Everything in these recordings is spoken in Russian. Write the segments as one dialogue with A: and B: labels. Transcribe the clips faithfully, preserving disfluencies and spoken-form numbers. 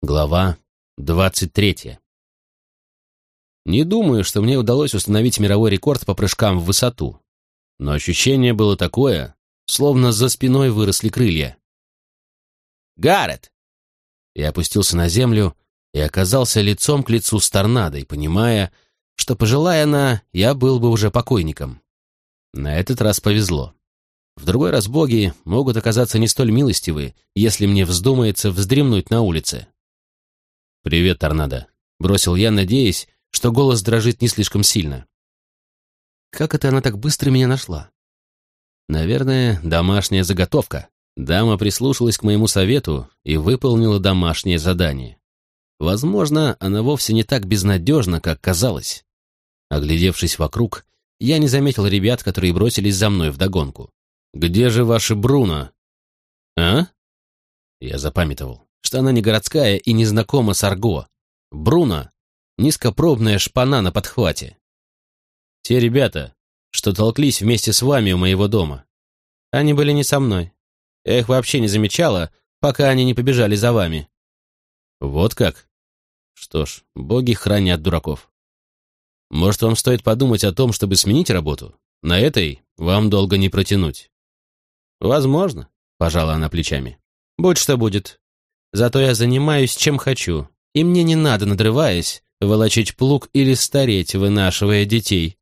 A: Глава двадцать третья. Не думаю, что мне удалось установить мировой рекорд по прыжкам в высоту, но ощущение было такое, словно за спиной выросли крылья. «Гаррет!» Я опустился на землю и оказался лицом к лицу с торнадой, понимая, что, пожелая она, я был бы уже покойником. На этот раз повезло. В другой раз боги могут оказаться не столь милостивы, если мне вздумается вздремнуть на улице. «Привет, торнадо», — бросил я, надеясь, что голос дрожит не слишком сильно. Как это она так быстро меня нашла? Наверное, домашняя заготовка. Дама прислушалась к моему совету и выполнила домашнее задание. Возможно, она вовсе не так безнадежна, как казалось. Оглядевшись вокруг, я не заметил ребят, которые бросились за мной вдогонку. «Где же ваша Бруно?» «А?» Я запамятовал, что она не городская и не знакома с арго. Бруно — низкопробная шпана на подхвате. Те ребята, что толклись вместе с вами у моего дома. Они были не со мной. Я их вообще не замечала, пока они не побежали за вами. Вот как? Что ж, боги хранят дураков. Может, вам стоит подумать о том, чтобы сменить работу? На этой вам долго не протянуть. Возможно, пожала она плечами. Будь что будет. Зато я занимаюсь чем хочу, и мне не надо, надрываясь, волочить плуг или стареть, вынашивая детей.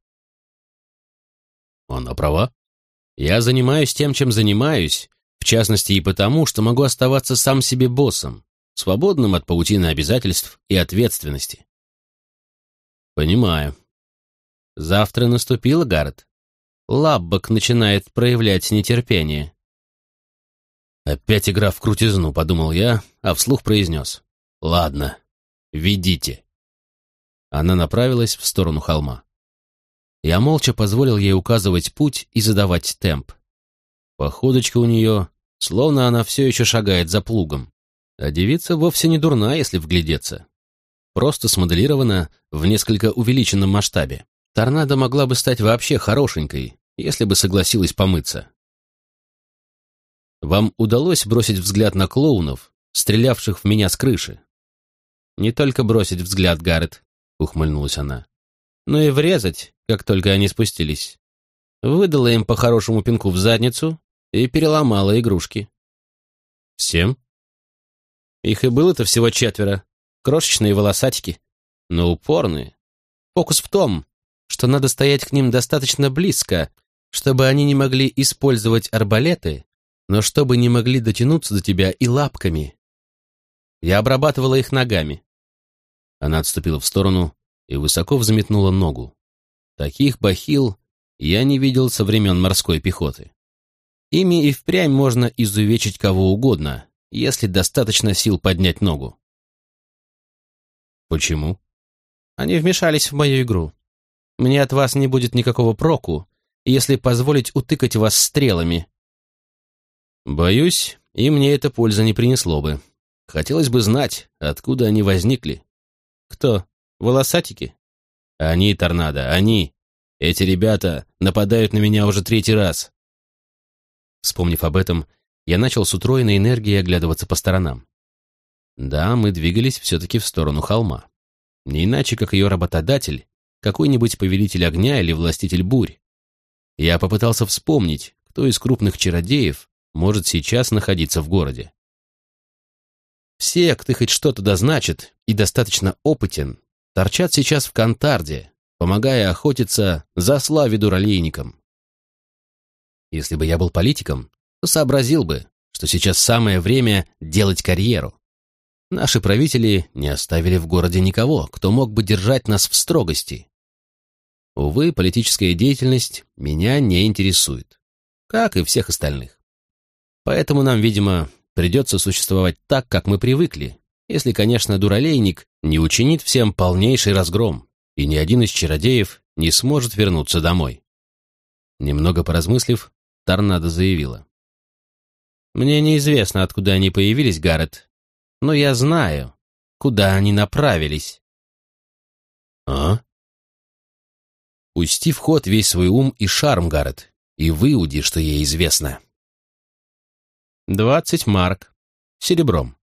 A: Она права. Я занимаюсь тем, чем занимаюсь, в частности и потому, что могу оставаться сам себе боссом, свободным от паутины обязательств и ответственности. Понимаю. Завтра наступило, Гаррет. Лаббок начинает проявлять нетерпение. Опять игра в крутизну, подумал я, а вслух произнес. Ладно, ведите. Она направилась в сторону холма. Я молча позволил ей указывать путь и задавать темп. Походочка у нее, словно она все еще шагает за плугом. А девица вовсе не дурна, если вглядеться. Просто смоделирована в несколько увеличенном масштабе. Торнадо могла бы стать вообще хорошенькой, если бы согласилась помыться. Вам удалось бросить взгляд на клоунов, стрелявших в меня с крыши? Не только бросить взгляд, Гаррет, ухмыльнулась она, но и врезать, как только они спустились. Выдала им по хорошему пинку в задницу и переломала игрушки. Всем? Их и было-то всего четверо. Крошечные волосатики, но упорные. Фокус в том, что надо стоять к ним достаточно близко, чтобы они не могли использовать арбалеты, но чтобы не могли дотянуться до тебя и лапками. Я обрабатывала их ногами. Она отступила в сторону и высоко взметнула ногу. Таких бахил я не видел со времен морской пехоты. Ими и впрямь можно изувечить кого угодно, если достаточно сил поднять ногу. Почему? Они вмешались в мою игру. Мне от вас не будет никакого проку, если позволить утыкать вас стрелами. Боюсь, и мне это пользы не принесло бы. Хотелось бы знать, откуда они возникли. Кто? Волосатики? Они, торнадо, они. Эти ребята нападают на меня уже третий раз. Вспомнив об этом, я начал с утроенной энергией оглядываться по сторонам. Да, мы двигались все-таки в сторону холма. Не иначе, как ее работодатель, какой-нибудь повелитель огня или властитель бурь. Я попытался вспомнить, кто из крупных чародеев может сейчас находиться в городе. Все, кто хоть что-то дозначит и достаточно опытен, торчат сейчас в Кантарде, помогая охотиться за славе-дуралейникам. Если бы я был политиком, то сообразил бы, что сейчас самое время делать карьеру. Наши правители не оставили в городе никого, кто мог бы держать нас в строгости. Увы, политическая деятельность меня не интересует, как и всех остальных. Поэтому нам, видимо, придется существовать так, как мы привыкли, если, конечно, дуралейник не учинит всем полнейший разгром, и ни один из чародеев не сможет вернуться домой. Немного поразмыслив, торнадо заявила. Мне неизвестно, откуда они появились, Гаррет, но я знаю, куда они направились. А? Пусти в ход весь свой ум и шарм, Гаррет, и выуди, что ей известно. Двадцать марок. Серебром.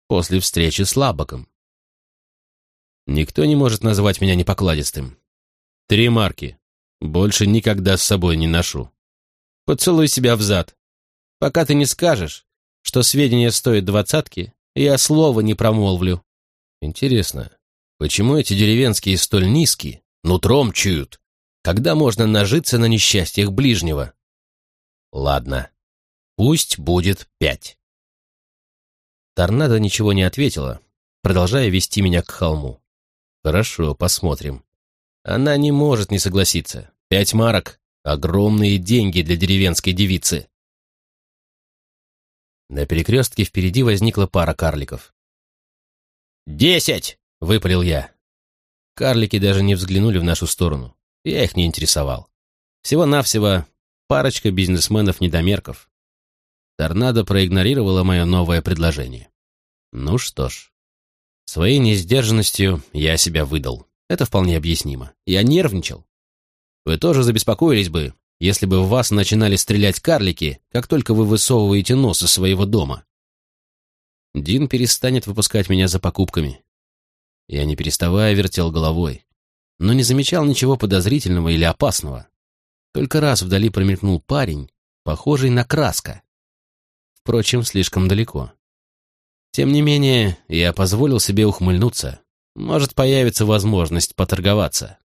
A: после встречи с Лаббоком. Никто не может назвать меня непокладистым. Три марки. Больше никогда с собой не ношу. Поцелуй себя взад. Пока ты не скажешь, что сведения стоят двадцатки, я слова не промолвлю. Интересно, почему эти деревенские столь низкие, нутром чуют, когда можно нажиться на несчастьях ближнего? Ладно, пусть будет пять. Торнадо ничего не ответила, продолжая вести меня к холму. Хорошо, посмотрим. Она не может не согласиться. Пять марок — огромные деньги для деревенской девицы. На перекрестке впереди возникла пара карликов. «Десять!» — выпалил я. Карлики даже не взглянули в нашу сторону. Я их не интересовал. Всего-навсего парочка бизнесменов-недомерков. Торнадо проигнорировала мое новое предложение. Ну что ж, своей несдержанностью я себя выдал. Это вполне объяснимо. Я нервничал. Вы тоже забеспокоились бы, если бы в вас начинали стрелять карлики, как только вы высовываете нос из своего дома. Дин перестанет выпускать меня за покупками. Я, не переставая, вертел головой, но не замечал ничего подозрительного или опасного. Только раз вдали промелькнул парень, похожий на Краска. Впрочем, слишком далеко. Тем не менее, я позволил себе ухмыльнуться. Может, появится возможность поторговаться.